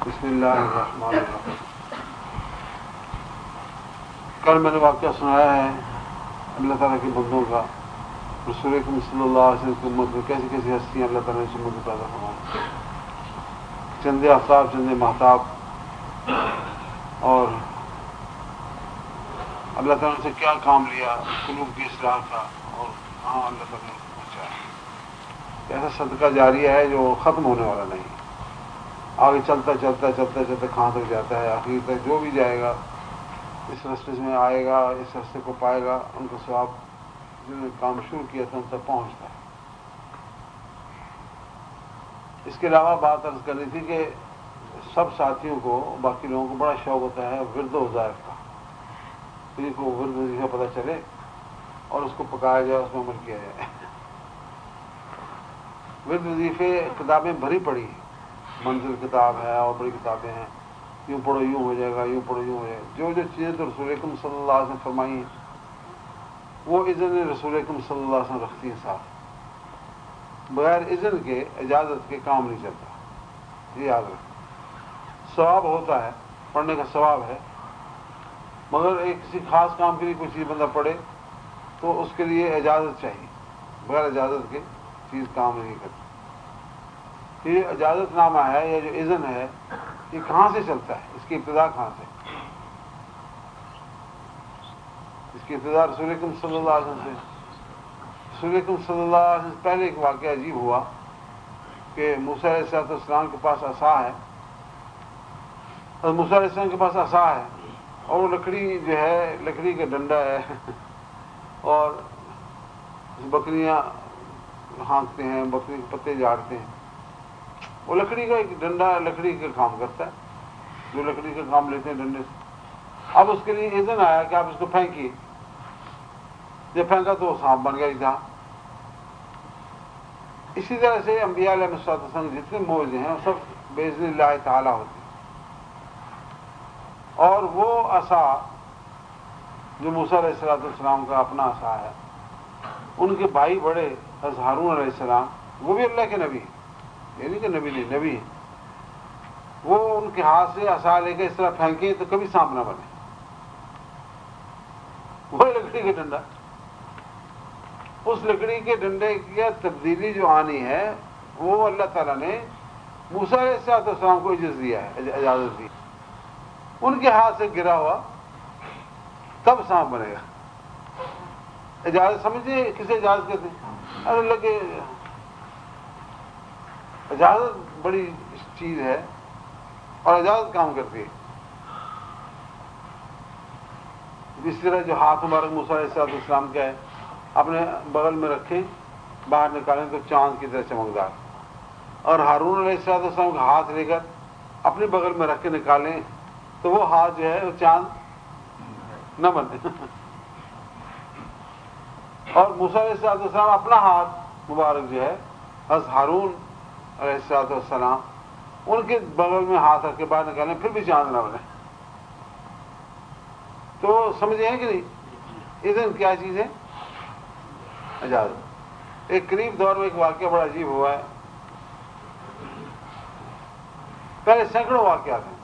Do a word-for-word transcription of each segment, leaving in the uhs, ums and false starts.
بسم اللہ الرحمن الرحیم۔ کل میں نے واقعہ سنایا ہے اللہ تعالیٰ کے بندوں کا، رسول اکرم صلی اللہ علیہ وسلم کی امت میں کیسی کیسی ہستیاں اللہ تعالیٰ نے اس امت میں پیدا فرمائی، چندے آفتاب چندے مہتاب، اور اللہ تعالیٰ سے کیا کام لیا قلوب کی اصلاح کا، اور کہاں اللہ تعالیٰ نے پہنچایا۔ ایسا صدقہ جاریہ ہے جو ختم ہونے والا نہیں، آگے چلتا چلتا چلتا چلتا کہاں تک جاتا ہے، آخر تک جو بھی جائے گا اس رستے میں آئے گا، اس رستے کو پائے گا، ان کا ثواب جنہوں نے کام شروع کیا تھا ان تک پہنچتا ہے۔ اس کے علاوہ بات عرض کرنی تھی کہ سب ساتھیوں کو، باقی لوگوں کو بڑا شوق ہوتا ہے ورد و وظائف کا، کسی کو ورد وظیفہ پتہ چلے اور اس کو پکایا جائے، اس میں عمل کیا جائے۔ ورد وظیفے کتابیں بھری پڑی ہیں، منزل کتاب ہے اور بڑی کتابیں ہیں، یوں پڑھو یوں ہو جائے گا، یوں پڑھو یوں ہو جائے گا۔ جو جو چیزیں تو رسول اکرم صلی اللہ علیہ وسلم فرمائی ہیں وہ اذن رسول اکرم صلی اللہ علیہ وسلم رکھتی ہیں ساتھ، بغیر اذن کے اجازت کے کام نہیں چلتا، یہ یاد رکھیں۔ ثواب ہوتا ہے، پڑھنے کا ثواب ہے، مگر ایک کسی خاص کام کے لیے کوئی چیز بندہ پڑھے تو اس کے لیے اجازت چاہیے، بغیر اجازت کے چیز کام نہیں کرتی۔ یہ اجازت نامہ ہے یا جو اذن ہے یہ کہاں سے چلتا ہے، اس کی ابتدا کہاں سے؟ اس کی ابتدا رسول اکرم صلی اللہ علیہ وسلم سے۔ رسول اکرم صلی اللہ علیہ وسلم سے پہلے ایک واقعہ عجیب ہوا کہ موسیٰ علیہ السلام کے پاس عصا ہے، اور موسیٰ علیہ السلام کے پاس عصا ہے اور وہ لکڑی جو ہے لکڑی کا ڈنڈا ہے، اور بکریاں ہانکتے ہیں، بکری کے پتے جھاڑتے ہیں، وہ لکڑی کا ایک ڈنڈا لکڑی کا کام کرتا ہے، جو لکڑی کا کام لیتے ہیں ڈنڈے سے۔ اب اس کے لیے اذن آیا کہ آپ اس کو پھینکیے، جب پھینکا تو وہ سانپ بن گیا جہاں۔ اسی طرح سے انبیاء علیہ السلام جتنے موضوع ہیں وہ سب باذن اللہ تعالیٰ ہوتے ہیں، اور وہ عصا جو موسیٰ علیہ السلام کا اپنا عصا ہے، ان کے بھائی بڑے حضرت ہارون علیہ السلام، وہ بھی اللہ کے نبی ہیں، یعنی کہ نبی نہیں نبی ہیں، وہ ان کے ہاتھ سے عصا لے کے اس طرح پھینکے تو کبھی سانپ نہ بنے، وہ لکڑی کا ڈنڈا۔ اس لکڑی کے ڈنڈے کی تبدیلی جو آنی ہے وہ اللہ تعالیٰ نے موسیٰ علیہ السلام کو اجازت دیا ہے، اجازت دی، ان کے ہاتھ سے گرا ہوا تب سانپ بنے گا۔ اجازت سمجھے کسے اجازت کہتے ہیں؟ ارے اللہ کے اجازت بڑی چیز ہے اور اجازت کام کرتی ہے۔ جس طرح جو ہاتھ مبارک موسیٰ علیہ السلام کا ہے، اپنے بغل میں رکھیں، باہر نکالیں تو چاند کی طرح چمکدار، اور ہارون علیہ السلام کا ہاتھ لے کر اپنے بغل میں رکھ کے نکالیں تو وہ ہاتھ جو ہے وہ چاند نہ بنے۔ اور موسیٰ علیہ السلام اپنا ہاتھ مبارک جو ہے حضرت ہارون علیہ السلام ان کے بغل میں ہاتھ رکھ کے باہر نکالیں پھر بھی چاند نہ بنے۔ تو سمجھے ہیں کہ نہیں؟ اذن کیا چیز ہے؟ اجازت۔ ایک قریب دور میں ایک واقعہ بڑا عجیب ہوا ہے، پہلے سینکڑوں واقعات ہیں،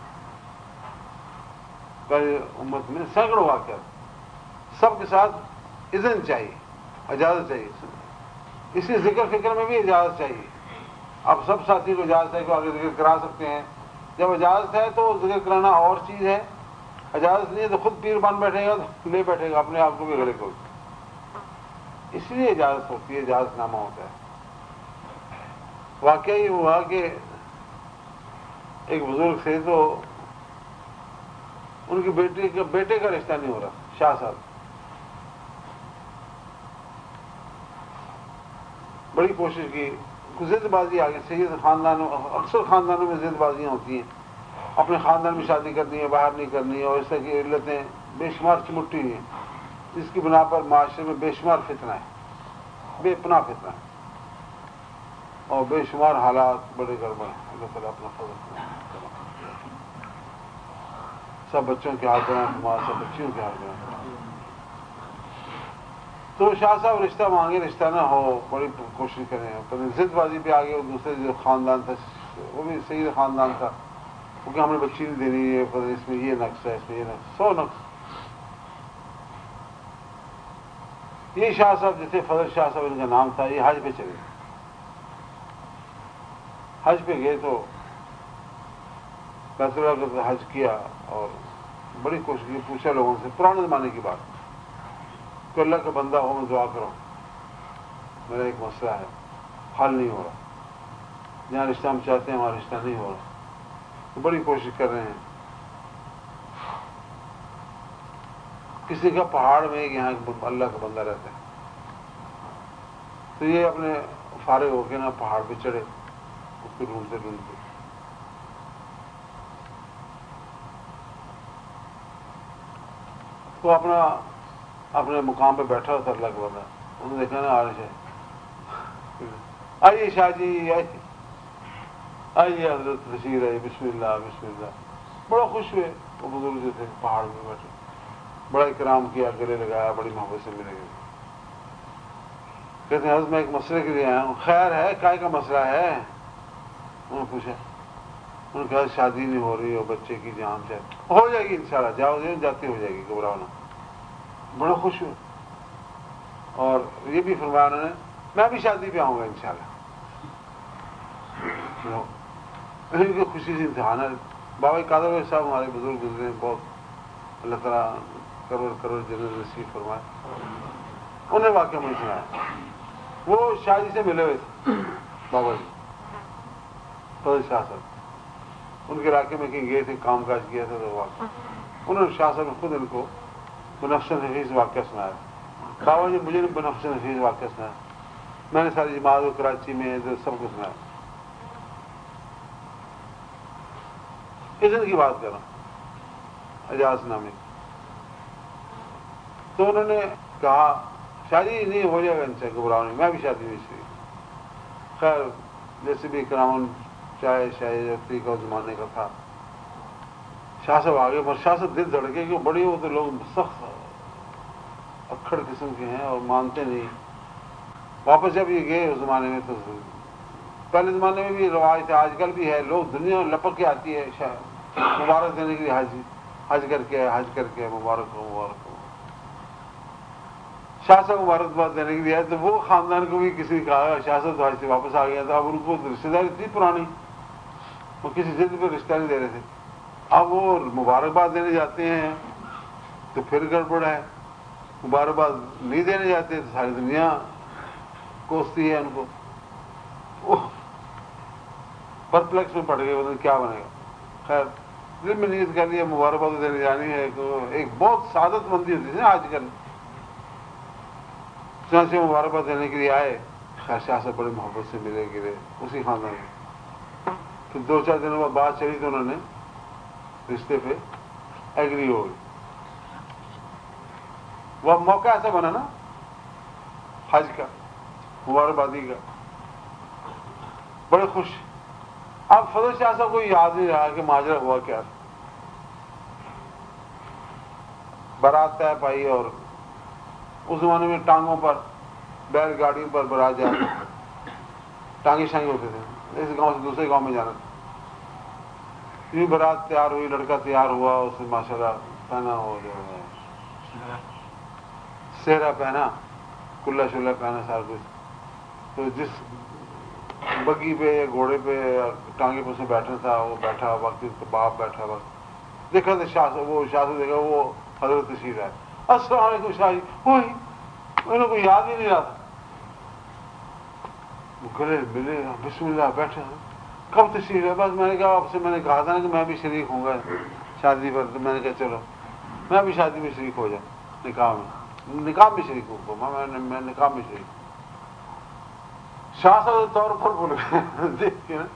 پہلے امت میں سینکڑوں واقعات، سب کے ساتھ اذن چاہیے، اجازت چاہیے۔ اسی ذکر فکر میں بھی اجازت چاہیے۔ اب سب ساتھی کو اجازت ہے کہ آگے ذکر کرا سکتے ہیں، جب اجازت ہے تو ذکر کرانا اور چیز ہے، اجازت نہیں ہے تو خود پیر بن بیٹھے گا تو لے بیٹھے گا اپنے آپ کو بھی گلے کو، اس لیے اجازت ہوتی ہے، اجازت نامہ ہوتا ہے۔ واقعہ یہ ہوا کہ ایک بزرگ تھے تو ان کی بیٹی کا بیٹے کا رشتہ نہیں ہو رہا، شاہ صاحب، بڑی کوشش کی، ضد بازی آ گئی، سید خاندانوں، اکثر خاندانوں میں ضد بازیاں ہوتی ہیں، اپنے خاندان میں شادی کرنی ہے، باہر نہیں کرنی ہے، اور اس طرح کی علتیں بے شمار چمٹی ہوئی ہیں، جس کی بنا پر معاشرے میں بے شمار فتنہ ہے، بے پناہ فتنہ ہے، اور بے شمار حالات بڑے گڑبڑ ہیں۔ اللہ تعالیٰ اپنا فضل کرے، سب بچوں کے حال بنائیں، تمہارا سب بچیوں کے حال بنائیں۔ تو شاہ صاحب رشتہ مانگے، رشتہ نہ ہو، بڑی کوشش کریں، ضد بازی پہ آگے، وہ دوسرے جو خاندان تھا وہ بھی سید خاندان تھا، کیونکہ ہم نے بچی نہیں دینی ہے، اس میں یہ نقص ہے، اس میں یہ نقص، سو نقص. یہ شاہ صاحب جیسے فضل شاہ صاحب ان کا نام تھا، یہ حج پہ چلے. حج پہ گئے تو بیت اللہ کا حج کیا اور بڑی کوشش کی، پوچھا لوگوں سے، پرانے زمانے کی بات کہ اللہ کا بندہ ہو، میں دعا کرو، میرا ایک مسئلہ ہے، حل نہیں ہو رہا، جہاں رشتہ ہم چاہتے ہیں وہاں رشتہ نہیں ہو رہا، تو بڑی کوشش کر رہے ہیں. کسی کا پہاڑ میں ایک یہاں اللہ کا بندہ رہتا ہے، تو یہ اپنے فارغ ہو کے نا پہاڑ پہ چڑھے، اس کو ڈھونڈتے ڈھونڈتے تو اپنا اپنے مقام پہ بیٹھا ہوتا اللہ کا بندہ. انہوں نے دیکھا نا آج ہے، آئیے شاہ جی، آئیے آئیے حضرت تشریف آئیے، بسم اللہ بسم اللہ. بڑا خوش ہوئے وہ بزرگ جو تھے پہاڑ میں بیٹھے، بڑا اکرام کیا، گلے لگایا، بڑی محبت سے ملے گئے. کہتے ہیں حضرت میں ایک مسئلے کے لیے آیا ہوں. خیر ہے، کائے کا مسئلہ ہے؟ انہوں نے پوچھا. انہوں نے کہا شادی نہیں ہو رہی اور بچے کی جان چاہے، ہو جائے گی انشاءاللہ، جاؤ جاتی ہو جائے گی، گھبراؤ نہ. بڑا خوش ہوئے اور یہ بھی فرمایا انہوں نے میں بھی شادی پہ آؤں گا انشاءاللہ. ان کی خوشی سے امتحان ہے. بابا قادر بھائی صاحب ہمارے بزرگ گزرے، بہت اللہ تعالیٰ کروڑ کروڑ جنت نصیب فرمائے. انہیں واقعہ مجھے سنایا، وہ شاہ جی سے ملے ہوئے تھے، بابا جی فضل شاہ صاحب ان کے علاقے میں کہیں گئے تھے، کام کاج کیا تھا، تو واقعہ انہوں نے شاہ صاحب نے خود ان کو بنفس نفیس واقعہ سنایا. بابا جی مجھے نے بنفس نفیس واقعہ سنایا، میں نے ساری جماعت کو کراچی میں سب کو سنایا. کی بات کر رہا ہوں، اجاز نامی. تو انہوں نے کہا شادی نہیں ہو جائے گا ان سے، گھبراؤ نہیں، میں بھی شادی نہیں شریک. خیر جیسے بھی کرام چائے شاید طریقہ زمانے کا تھا. شاہ صاحب آگے، پر شاہ صاحب دل دھڑکے کہ بڑی ہو تو لوگ سخت اکھڑ قسم کے ہیں اور مانتے نہیں. واپس جب یہ گئے اس زمانے میں، تو پہلے زمانے میں بھی رواج تھا، آج کل بھی ہے، لوگ دنیا لپک کے آتی ہے مبارک دینے کے لیے، حج حج کر کے حج کر کے مبارک ہو مبارک ہو. شاہ صاحب مبارکباد دینے کے لیے آئے تو وہ خاندان کو بھی کسی نے کہا شاہ صاحب تو حج سے واپس آ گیا تھا. اب ان کو رشتے داری اتنی پرانی، وہ کسی ضد پہ رشتہ نہیں دے رہے تھے. اب وہ مبارکباد دینے جاتے ہیں تو پھر گڑبڑ ہے، مبارکباد نہیں دینے جاتے تو ساری دنیا کوستی ہے ان کو. پرپلیکس میں پڑ گئے، انہیں کیا بنے گا. خیر دل میں نیت کر لیا مبارکباد دینے جانی ہے. تو ایک بہت سعادت مندی ہوتی تھی نا آج کل، جہاں سے مبارکباد دینے کے لیے آئے. خیر شاہ سے بڑی محبت سے ملے گرے اسی خاندان میں. پھر دو چار دنوں بعد بات چلی تو انہوں نے رشتے پہ ایگری ہو گئی. وہ موقع ایسا بنا نا حج کا، مبارکبادی کا، بڑے خوش. اب فضل شاہ صاحب کو یاد نہیں رہا کہ ماجرا ہوا کیا. بارات طے پائی اور اس زمانے میں ٹانگوں پر، بیل گاڑیوں پر برات جاتی، ٹانگے شانگے ہوتے تھے، اس گاؤں سے دوسرے گاؤں میں جانا تھا. یہ برات تیار ہوئی، لڑکا تیار ہوا، اس نے ماشاء اللہ پہنا ہو جو ہے سہرا پہنا، کلا شلا پہنا، سارا کچھ. تو جس بگی پہ گھوڑے پہ ٹانگے پہ اس میں بیٹھنا تھا وہ بیٹھا، باقی اس کا باپ بیٹھا. بس دیکھا تو شاہ صاحب، وہ شاہ صاحب دیکھا وہ حضرت تشریف آئے. السلام علیکم شاہ جی. وہی انہوں کو یاد ہی نہیں رہا تھا. وہ گلے ملے، بسم اللہ بیٹھے. کب تشریف ہے؟ بس میں نے کہا آپ سے میں نے کہا تھا نا کہ میں بھی شریک ہوں گا شادی پر. تو میں نے کہا چلو میں بھی شادی میں شریک ہو جاؤں، نکاح میں نکاح میں شریک ہوں گا، میں نکاح میں شریک. شاہ صاحب طور پر بھول گئے دیکھ کے نا.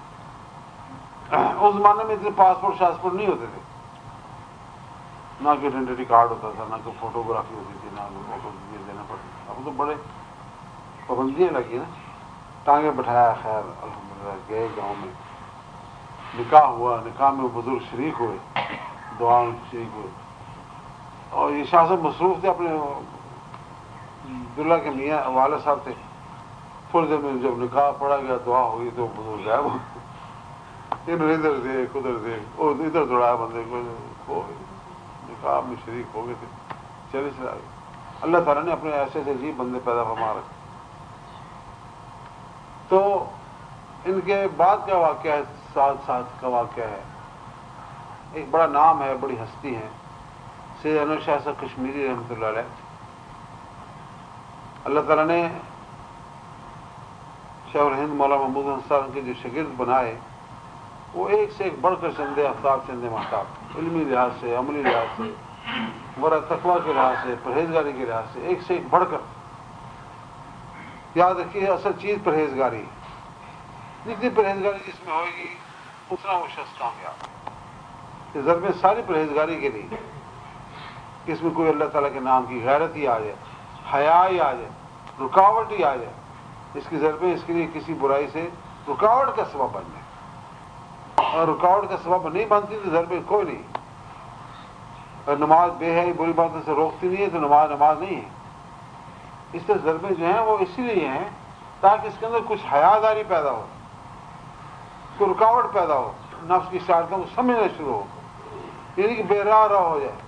اس زمانے میں اتنے پاسپورٹ شاسپورٹ نہیں ہوتے تھے، نہ کوئی آئیڈینٹی کارڈ ہوتا تھا، نہ کوئی فوٹوگرافی ہوتی تھی، نہ کوئی فوٹو دینا پڑتا تھا. اب تو بڑے پابندیاں لگی نا. ٹانگے بٹھایا، خیر الحمدللہ گئے گاؤں میں، نکاح ہوا. نکاح میں بزرگ شریک ہوئے، دعا میں شریک ہوئے. اور یہ شاہ صاحب مصروف تھے، اپنے عبداللہ کے میاں والد صاحب تھے. تھوڑی دیر میں جب نکاح پڑا گیا، دعا ہوئی تو بزرگ غائب ہو. انہوں نے ادھر دیکھ ادھر دیکھ اور ادھر دوڑایا بندے کو ہو گئے، نکاح میں شریک ہو گئے تھے، چلے چلا گئے۔ اللہ تعالیٰ نے اپنے ایسے ایسے عجیب بندے پیدا فرما رکھے۔ تو ان کے بعد کا واقعہ ہے، ساتھ ساتھ کا واقعہ ہے، ایک بڑا نام ہے، بڑی ہستی ہے، سید انور شاہ صاحب کشمیری رحمۃ اللہ علیہ۔ اللہ تعالیٰ نے شاہ الہند مولانا محمود حسن صاحب کے جو شاگرد بنائے وہ ایک سے ایک بڑھ کر چندے آفتاب چندے مہتاب، علمی لحاظ سے، عملی لحاظ سے، ورع تقویٰ کے لحاظ سے، پرہیزگاری کے لحاظ سے ایک سے ایک بڑھ کر۔ یاد رکھیے اصل چیز پرہیزگاری، جتنی پرہیزگاری جس میں ہوئے گی اتنا وہ شخص کامیاب۔ ضرب میں ساری پرہیزگاری کے لیے کہ اس میں کوئی اللہ تعالیٰ کے نام کی غیرت ہی آ جائے، حیا ہی آ جائے، رکاوٹ ہی آ جائے، اس کی ضربیں اس کے لیے کسی برائی سے رکاوٹ کا سبب بن جائے، اور رکاوٹ کا سبب نہیں بنتی تو ضربیں کوئی نہیں۔ اور نماز بے ہے بری باتوں سے روکتی نہیں ہے تو نماز نماز نہیں ہے۔ اس طرح ضربیں جو ہیں وہ اسی لیے ہیں تاکہ اس کے اندر کچھ حیاداری پیدا ہو، کوئی رکاوٹ پیدا ہو، نفس کی شرارتوں کو سمجھنا شروع ہو، یعنی کہ بے راہ راہ ہو جائے۔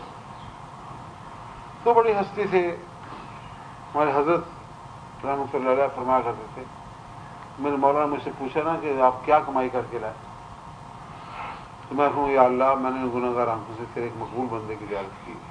تو بڑی ہستی تھے ہمارے حضرت رحمۃ اللہ علیہ، فرمایا کرتے تھے، میرے مولانا مجھ سے پوچھا نا کہ آپ کیا کمائی کر کے لائے، تو میں کہوں یا اللہ میں نے گناہگار آنکھوں سے تیرے ایک مقبول بندے کی زیارت کی،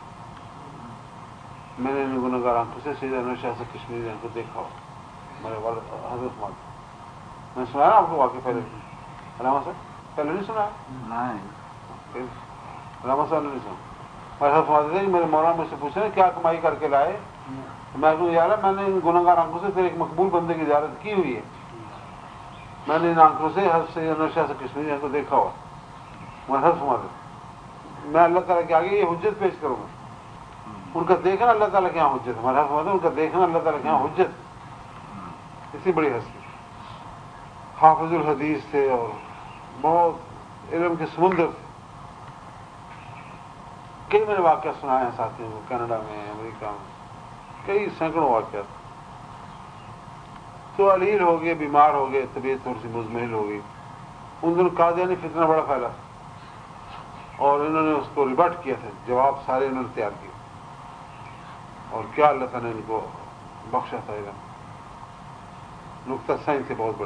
میں نے گناہگار آنکھوں سے سید انور شاہ سے کشمیری کو دیکھا ہو، میرے والد حضرت مال میں سنا نا آپ کو واقعہ پہلے علامہ صاحب پہلے نہیں سنا ہے، علامہ صاحب نے نہیں سنا۔ میرے حضرت تھے کہ میرے مولانا مجھ سے پوچھے نا کیا کمائی کر کے لائے، میں کہوں یا اللہ میں نے ان گناہگار آنکھوں سے تیرے ایک مقبول بندے کی زیارت کی ہوئی ہے، میں نے ان آنکھوں سے حضرت سید انور شاہ سے کشمیری کو دیکھا ہوا۔ میں حضرت میں اللہ تعالیٰ کے آگے یہ حجت پیش کروں گا، ان کا دیکھنا اللہ تعالیٰ کے یہاں حجت ہے، ہمارا سمجھتے ان کا دیکھنا اللہ تعالیٰ کے یہاں حجت، اتنی بڑی ہستی۔ حافظ الحدیث تھے اور بہت علم کے سمندر تھے۔ کئی میں نے واقعہ سنائے ہیں ساتھیوں کو، کینیڈا میں، امریکہ میں، کئی سینکڑوں واقعات۔ تو علیل ہو گئے، بیمار ہو گئے، طبیعت تھوڑی سی مزمحل ہو گئی۔ ان دنوں قادیانی فتنہ بڑا پھیلا اور انہوں نے اس کو ریبٹ کیا تھا، جواب سارے انہوں نے تیار کیے، اور کیا اللہ تعالیٰ نے ان کو بخشا تھا علم، نقطہ سائنس سے بہت بڑے۔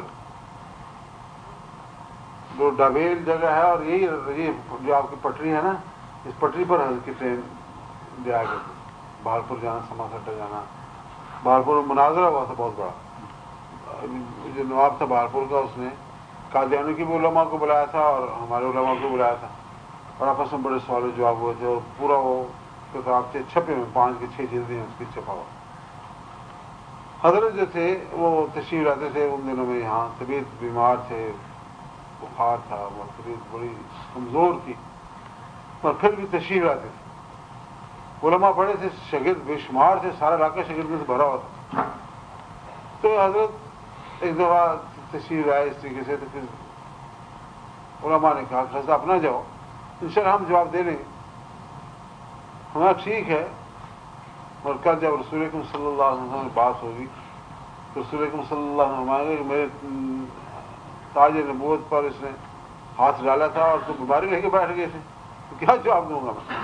جو ڈابیل جگہ ہے اور یہی یہ جو آپ کی پٹری ہے نا، اس پٹری پر حضرت کی ٹرین دیا کرتی، بہارپور جانا، سما سٹا جانا۔ بہارپور میں مناظرہ ہوا تھا بہت بڑا، جو نواب تھا بہارپور کا اس نے قادیانی کی بھی علماء کو بلایا تھا اور ہمارے علماء کو بلایا تھا، اور آپس میں بڑے سوال و جواب ہوئے تھے، اور پورا وہ کتاب سے چھپے ہوئے، پانچ کے چھ جلدیں اس کی چھپا ہوا۔ حضرت جو تھے وہ تشریف لاتے تھے ان دنوں میں یہاں، طبیعت بیمار تھے، بخار تھا، وہ طبیعت بڑی کمزور تھی، پر پھر بھی تشریف لاتے تھے۔ علماء بڑے تھے، شاگرد بے شمار تھے، سارا علاقہ شاگردوں سے بھرا ہوا تھا۔ تو حضرت ایک دفعہ تشریف آئے اس طریقے سے، تو پھر علماء نے کہا کہ حضرت آپ نہ جاؤ، انشاءاللہ ہم جواب دے لیں گے۔ ہمارا ٹھیک ہے، اور کل جب رسول اکرم صلی اللہ علیہ وسلم میں بات ہوگی تو رسول اکرم صلی اللہ علیہ وسلم فرمائیں گے کہ میرے تاج نبوت پر اس نے ہاتھ ڈالا تھا اور تو بیماری لے کے بیٹھ گئے تھے، تو کیا جواب دوں گا میں؟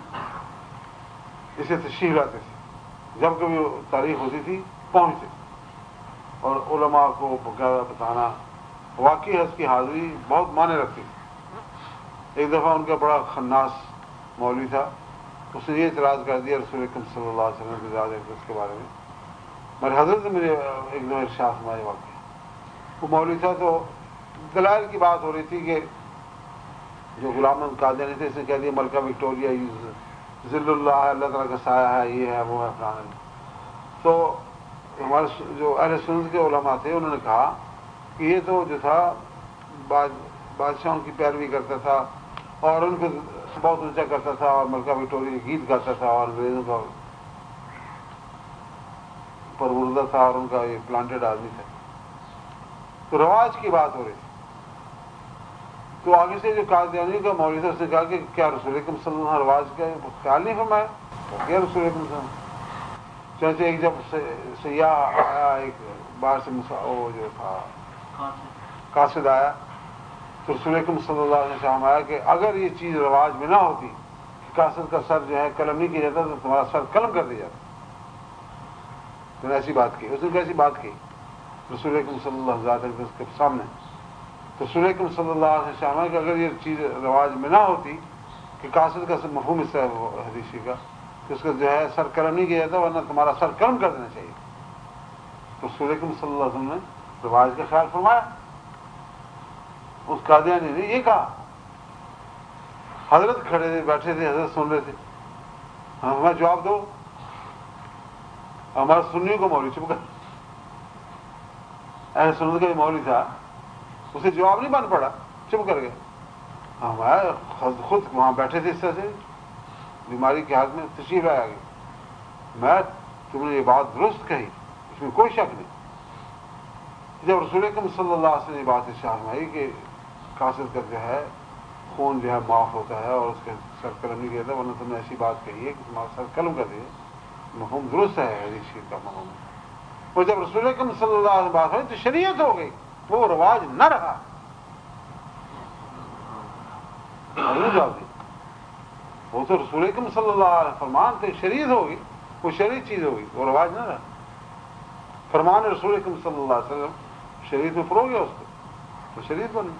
اسے تشریف لاتے تھے، جب کبھی تاریخ ہوتی تھی پہنچتے، اور علماء کو باقاعدہ بتانا، واقعی اس کی حاضری بہت معنی رکھتی تھی۔ ایک دفعہ ان کا بڑا خناس مولوی تھا، اس نے یہ اعتراض کر دیا رسول اکرم صلی اللہ علیہ وسلم کی ذات اقدس کے بارے میں۔ میرے حضرت نے مجھے ایک دم ارشاد فرمایا واقعہ، وہ مولوی تھا تو دلائل کی بات ہو رہی تھی کہ جو غلام احمد قادیانی تھے اس نے کہہ دیا ملکہ وکٹوریہ ذل اللہ ہے، اللہ تعالیٰ کا سایہ ہے، یہ ہے وہ ہے فلانا۔ تو ہمارے جو اہل سنت کے علماء تھے انہوں نے کہا کہ یہ تو جو تھا بادشاہوں کی پیروی کرتا تھا اور ان کو بہت اونچا کرتا تھا، اور ملکہ وکٹوریہ گیت گاتا تھا اور انگریزوں کا پروردہ تھا اور ان کا یہ پلانٹڈ آدمی تھا۔ تو رواج کی بات ہو رہی تھی، تو آگے سے جو قادیانی کا مولوی تھا اس نے کہا کہ کیا رسول اکرم صلی اللہ علیہ وسلم رواج کا خیال نہیں فرمایا؟ کیا رسول اکرم صلی اللہ علیہ وسلم؟ چنانچہ ایک جب سیاح آیا ایک باہر سے، وہ جو تھا قاصد آیا تو رسول اکرم صلی اللہ علیہ وسلم نے فرمایا کہ اگر یہ چیز رواج میں نہ ہوتی کہ قاصد کا سر جو ہے قلم نہیں کیا جاتا تو تمہارا سر قلم کر دیا جاتا. تو نے ایسی بات کی. اس نے کیسی بات کی؟ رسول اکرم صلی اللہ علیہ وسلم کے سامنے. تو رسول اکرم صلی اللہ علیہ وسلم کہ اگر یہ چیز رواج میں نہ ہوتی کہ قاصد کا مفہوم اس ہے وہ حدیثی کا کہ اس کا جو ہے سر قلم نہیں کیا جاتا ورنہ تمہارا سر قلم کر دینا چاہیے. تو رسول اکرم صلی اللہ علیہ وسلم نے رواج کا خیال فرمایا. اس قادیانی نے یہ کہا. حضرت کھڑے تھے, بیٹھے تھے, حضرت سن رہے تھے. ہمیں جواب دو. ہمارا سنیوں کو مولوی چپ کر, اہل سنت کا مولوی تھا, اسے جواب نہیں بن پڑا, چپ کر گئے. ہمارا خود وہاں بیٹھے تھے اس طرح سے بیماری کے حالت میں تشریف آیا گئی. میں تم نے یہ بات درست کہی, اس میں کوئی شک نہیں. جب رسول اکرم صلی اللہ علیہ وسلم نے یہ بات ارشاد فرمائی کہ قاصد کا جو ہے خون جو ہے معاف ہوتا ہے اور اس کے سر قلم نہیں کہتا ورنہ تم نے ایسی بات کہی ہے کہ تمہارا سر قلم کر دے, مفہوم درست ہے حدیث شریف کا مفہوم. اور جب رسول اکرم صلی اللہ علیہ وسلم بات ہوئی تو شریعت ہو گئی, وہ رواج نہ رہا. جواب دی وہ تو رسول اکرم صلی اللہ علیہ فرمان تھے, شریعت ہوگی, وہ شرعی چیز ہوگی, وہ رواج نہ رہا. فرمان رسول اکرم صلی اللہ علیہ وسلم شریعت میں فروغ گیا اس کو, تو شریعت بنی.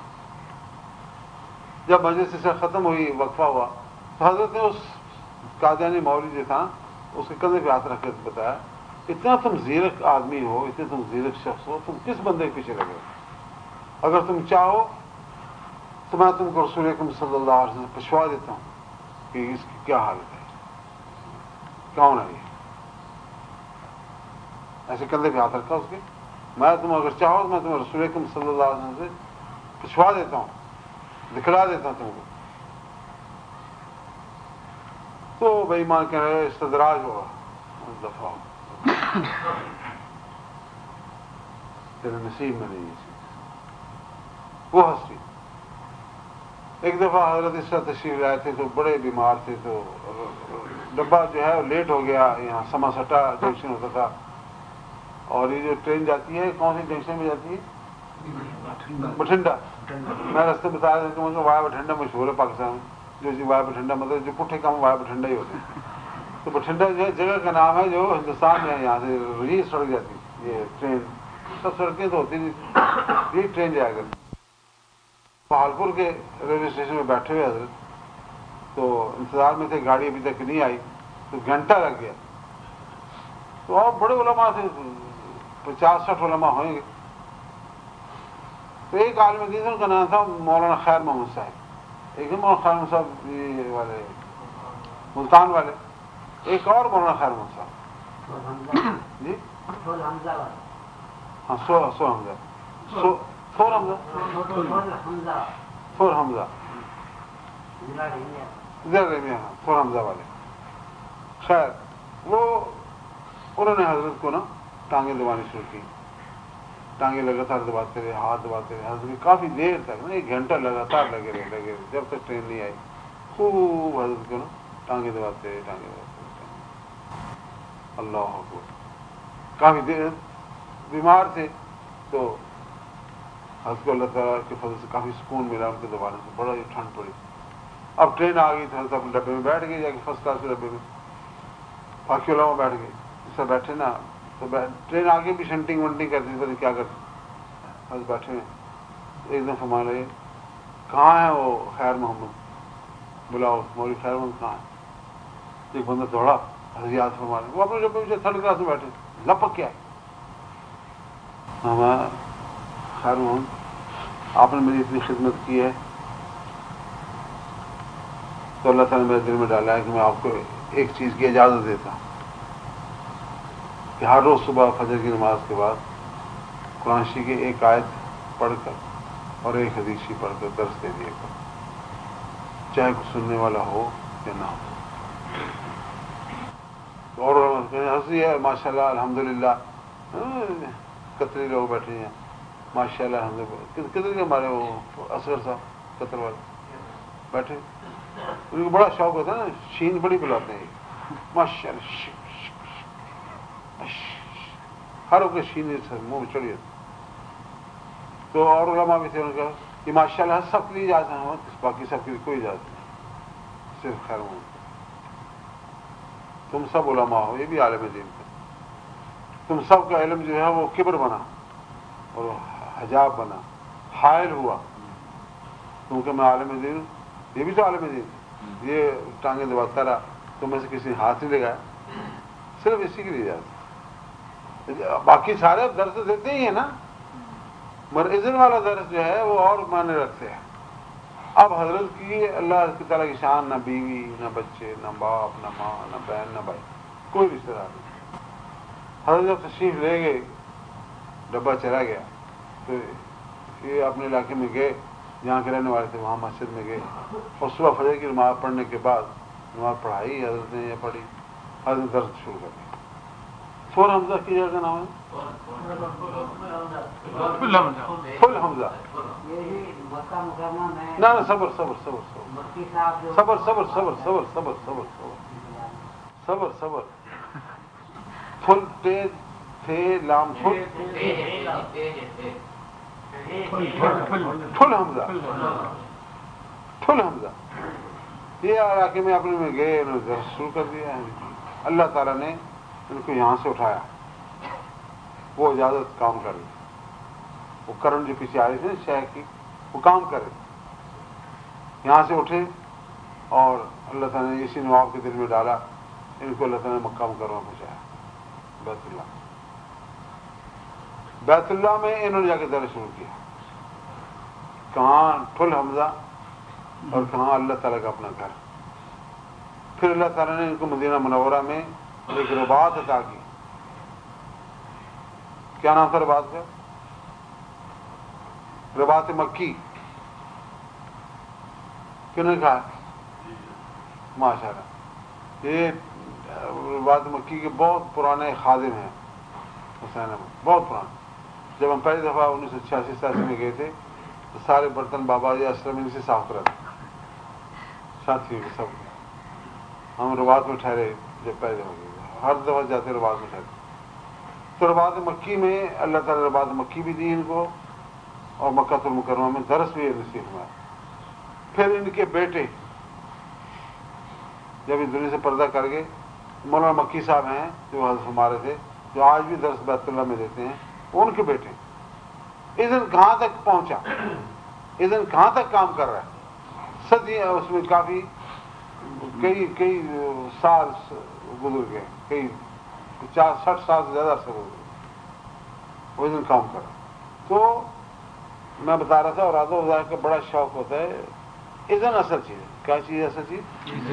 جب مجلس سے ختم ہوئی, وقفہ ہوا, تو حضرت نے اس قادیانی مولوی جو تھا اس کے کندھے پہ ہاتھ رکھ کے بتایا, اتنا تم زیرک آدمی ہو, اتنے تم زیرک شخص ہو, تم کس بندے کے پیچھے لگے ہو؟ اگر تم چاہو تو میں تم کو رسول اکرم صلی اللہ علیہ وسلم پچھوا دیتا ہوں کہ اس کی کیا حالت ہے, کون ہے یہ. ایسے کندھے پہ ہاتھ رکھا اس کے. میں تم اگر چاہو تو میں تمہیں رسول اکرم صلی اللہ علیہ وسلم سے پچھوا دیتا ہوں, دکھلا دیتا ہوں تم کو. تو بھائی مان کے رہے استدراج ہوا, دفعہ تیرے نصیب میں نہیں چیز. وہ ہستی ایک دفعہ حضرت اس طرح تشریف لائے تھے تو بڑے بیمار تھے, تو ڈبہ جو ہے لیٹ ہو گیا, یہاں سما سٹا جنکشن ہوتا تھا, اور یہ جو ٹرین جاتی ہے کون سی جنکشن میں جاتی ہے؟ بٹھنڈا. میں رستے بتا رہا تھا کہ وایا بٹھنڈا مشہور ہے پاکستان میں, جو جی وایا بٹھنڈا مطلب جو پٹھے کام وایا بٹھنڈا ہی ہوتے ہیں. تو بٹھنڈا جو ہے جگہ کا نام ہے جو ہندوستان میں ہے, یہاں سے یہ سڑک جاتی یہ ٹرین, سب سڑکیں تو ہوتی نہیں, یہ ٹرین جایا کرتی. بہالپور کے ریلوے اسٹیشن میں بیٹھے ہوئے حضرت, تو انتظار میں تھے, گاڑی ابھی تک نہیں آئی, تو گھنٹہ لگ گیا. تو اور بڑے علماء تھے, پچاس ساٹھ علماء ہوئیں گے. تو ایک عالم دین ان کا نام تھا مولانا خیر محمد صاحب, ایک مولانا خیر محمد صاحب یہ والے ملتان والے, ایک اور مولانا خیر محمد صاحب جی ہاں سو سو حمزہ سو four Hamza four Hamza four Hamza والے. خیر وہ انہوں نے حضرت کو نا ٹانگیں دبانی شروع کی, ٹانگیں لگاتار دباتے رہے, ہاتھ دباتے رہے. حضرت کافی دیر تک نا ایک گھنٹہ لگاتار لگے رہے لگے رہے جب تک ٹرین نہیں آئی. خوب حضرت کو نا ٹانگیں دباتے رہے ٹانگیں دباتے رہے. اللہ اکبر. کافی دیر بیمار تھے, تو حضرت کو اللہ تعالیٰ کے فضل سے کافی سکون ملا ان کے دبانے سے, بڑا ہی ٹھنڈ پڑی. اب ٹرین آ گئی تو حضرت اپنے ڈبے میں بیٹھ گئے, جا کے فرسٹ کلاس کے ڈبے میں. باقی علماء بیٹھ گئے, اس سے بیٹھے نا تو ٹرین آگے بھی شنٹنگ ونٹنگ کرتی تھی, کیا کرتی. حضرت بیٹھے ہیں, ایک دم فرما رہے کہاں ہے وہ خیر محمد, بلاؤ مولوی خیر محمد کہاں ہے. ایک بندہ دوڑا, حضرت یاد فرما رہے, وہ اپنے ڈبے میں تھرڈ کلاس میں بیٹھے, لپک کیا ہے. ہمارا خیر محمد آپ نے میری اتنی خدمت کی ہے تو اللہ تعالیٰ نے میرے دل میں ڈالا ہے کہ میں آپ کو ایک چیز کی اجازت دیتا ہوں کہ ہر روز صبح فجر کی نماز کے بعد قرآن شریف کی ایک آیت پڑھ کر اور ایک حدیث شریف پڑھ کر درس دے دیا کرو, چاہے کوئی سننے والا ہو یا نہ ہو. اور ہنسی ہے ماشاء اللہ الحمدللہ, قطری لوگ بیٹھے ہیں ماشاء اللہ الحمدللہ. کتنے کے ہمارے وہ اصغر صاحب قطر والے بیٹھے, ان کو بڑا شوق ہوتا ہے نا, شین بڑی بلاتے ہیں ماشاء اللہ, ہر وقت شین منہ میں چڑھی. تو اور علماء بھی تھے, ان کا یہ ماشاءاللہ سب کے لیے اجازت ہے، باقی سب کے لیے کوئی اجازت نہیں، صرف خیر محمد۔ تم سب علماء ہو، یہ بھی عالم دین کا، تم سب کا علم جو ہے وہ کبر بنا اور حجاب بنا، حائل ہوا، کیونکہ میں عالم دین ہوں، یہ بھی تو عالم دین ہے، یہ ٹانگیں دباتا رہا، تو میں سے کسی نے ہاتھ نہیں لگایا، صرف اسی کے لیے اجازت۔ باقی سارے درس دیتے ہی ہیں نا، مگر اذن والا درس جو ہے وہ اور معنی رکھتے ہیں۔ اب حضرت کی اللہ کی تعالیٰ کی شان، نہ بیوی، نہ بچے، نہ باپ، نہ ماں، نہ بہن، نہ بھائی، کوئی رشتے دار نہیں۔ حضرت جب تشریف لے گئے، ڈبہ چلا گیا، تو یہ اپنے علاقے میں گئے جہاں کے رہنے والے تھے، وہاں مسجد میں گئے اور صبح فجر کی نماز پڑھنے کے بعد نماز پڑھائی حضرت نے، یہ پڑھی، حضرت درس شروع کر دیا۔ فل حمزہ کی جگہ کا نام ہے فل حمزہ۔ نہ نہ صبر صبر صبر صبر صبر صبر صبر صبر صبر صبر صبر صبر فل تیز تھے لام فل فل حمزہ فل حمزہ۔ یہ علاقے میں اپنے میں گئے، انہوں نے درس شروع کر دیا۔ اللہ تعالیٰ نے ان کو یہاں سے اٹھایا، وہ اجازت کام کر رہی، وہ کرن جو پیچھے آ رہی تھی نا شیخ کی، وہ کام کر رہے، یہاں سے اٹھے اور اللہ تعالیٰ نے اسی نواب کے دل میں ڈالا، ان کو اللہ تعالیٰ نے مکہ مکرمہ پہنچایا، بیت اللہ بیت اللہ میں انہوں نے جا کے درس شروع کیا، کہاں ٹھل حمزہ اور کہاں اللہ تعالیٰ کا اپنا گھر۔ پھر اللہ تعالیٰ نے ان کو مدینہ منورہ میں ایک رباط عطا کی۔ کیا نام تھا رباط کا؟ رباط مکی۔ کیوں نے کہا؟ ماشاء اللہ، یہ رباط مکی کے بہت پرانے خادم ہیں حسین احمد، بہت پرانے۔ جب ہم پہلی دفعہ انیس سو چھیاسی ستاسی میں گئے تھے تو سارے برتن بابا جی اسلم ان سے صاف کرا تھے، ساتھیوں کے سب۔ ہم رباط میں ٹھہرے جب پہلے دفعہ گئے، ہر دفعہ جاتے رباط میں ٹھہرے۔ تو رباط مکی میں اللہ تعالیٰ رباط مکی بھی دی ان کو، اور مکہ المکرمہ میں درس بھی نصیب ہوا۔ پھر ان کے بیٹے جب اس دنیا سے پردہ کر گئے، مولانا مکی صاحب ہیں جو حضرت ہمارے تھے، جو آج بھی درس بیت اللہ میں دیتے ہیں، ان کے بیٹے اذن کہاں تک پہنچا، اذن کہاں تک کام کر رہا ہے، صدی اس میں کافی کئی کئی سال گزر گئے، کئی پچاس سٹھ سال سے زیادہ عرصہ گزر گئے، وہ اذن کام کر رہا۔ تو میں بتا رہا تھا، اور آدھا وظاہر کا بڑا شوق ہوتا ہے، اذن اصل چیز ہے۔ کیا چیز ہے اصل چیز؟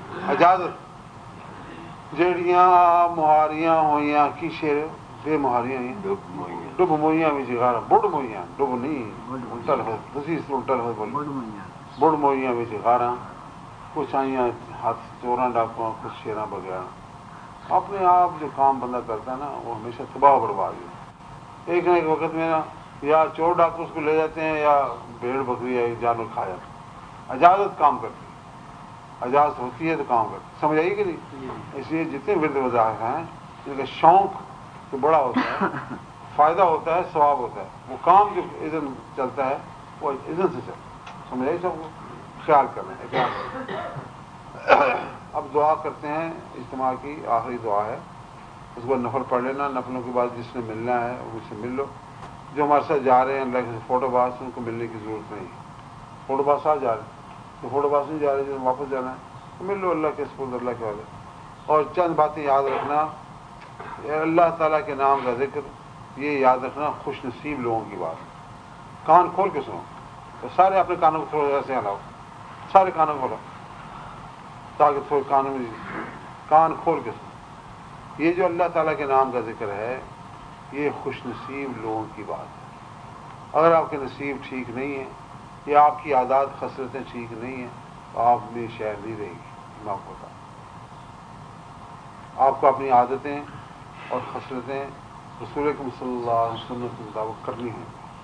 اجازت۔ جیڑیاں مہاریاں ہوئیاں کی شیر بے مہاریاں ہیں، ڈب موئیاں بھی جگار بڑ موئیاں، ڈب نہیں الٹل ہے، دوسری الٹل ہے بول بڑ موئیاں بھی جگاراں، کچھ آئیاں ہاتھ چوراں ڈاکواں، کچھ شیراں بغیراں۔ اپنے آپ جو کام بندہ کرتا ہے نا وہ ہمیشہ تباہ و برباد ہے۔ ایک نہ ایک وقت میں نا یا چور ڈاکو اس کو لے جاتے ہیں یا بھیڑ بکری یا جانور کھا جاتے ہیں۔ اجازت کام کرتی ہے، اجازت ہوتی ہے تو کام کرتی ہے، سمجھ آئی کہ نہیں؟ اس لیے جتنے ورد وظائف ہیں ان کا شوق تو بڑا ہوتا ہے، فائدہ ہوتا ہے، ثواب ہوتا ہے، وہ کام جو اذن چلتا ہے وہ اذن سے چلتا ہے، سمجھ آئی سب کو؟ خیال کرنا ہے۔ اب دعا کرتے ہیں، اجتماع کی آخری دعا ہے، اس کو نفل پڑھ لینا، نفلوں کے بعد جس نے ملنا ہے وہ مجھ سے مل لو۔ جو ہمارے ساتھ جا رہے ہیں اللہ کے فوٹو باس، ان کو ملنے کی ضرورت نہیں ہے، فوٹو باس ساتھ جا رہے ہیں، تو فوٹو باس نہیں جا رہے جو واپس جانا ہے تو مل لو اللہ کے سپرد، اللہ کے والے۔ اور چند باتیں یاد رکھنا، اللہ تعالیٰ کے نام کا ذکر، یہ یاد رکھنا خوش نصیب لوگوں کی بات، کان کھول کے سنو، تو سارے اپنے کانوں کو تھوڑا ایسے ہلاؤ، سارے کانوں کھولو تاکہ تھوڑے کانوں میں کان کھول کے سنو۔ یہ جو اللہ تعالیٰ کے نام کا ذکر ہے یہ خوش نصیب لوگوں کی بات ہے۔ اگر آپ کے نصیب ٹھیک نہیں ہے یا آپ کی عادات خصلتیں ٹھیک نہیں ہیں تو آپ میں شہر نہیں رہے گی۔ میں آپ کو بتا، آپ کو اپنی عادتیں اور خصلتیں رسول اکرم صلی اللہ علیہ وسلم کے مطابق کرنی ہیں۔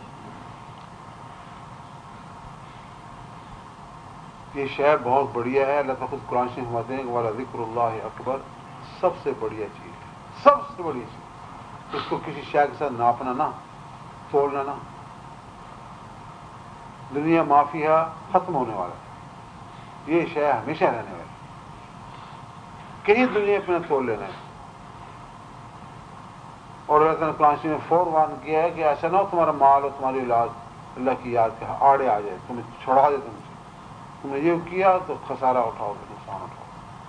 یہ شہر بہت بڑھیا ہے، اللہ تعالیٰ خود قرآن سے فرماتے ہیں کہ والا ذکر اللہ اکبر، سب سے بڑھیا چیز ہے، سب سے بڑی چیز۔ اس کو کسی شے کے ساتھ ناپنا نہ، تولنا نہ۔ دنیا مافیا ختم ہونے والا ہے، یہ شے ہمیشہ رہنے والی، کہیں دنیا پہ نہ توڑ لینا ہے۔ اور اللہ تعالیٰ نے قرآن میں فور وارن کیا ہے کہ ایسا نہ ہو تمہارا مال اور تمہاری اولاد اللہ کی یاد کے آڑے آ جائے، تمہیں چھڑا دے تم سے، تم نے یہ کیا تو خسارہ اٹھاؤ گے، نقصان اٹھاؤ۔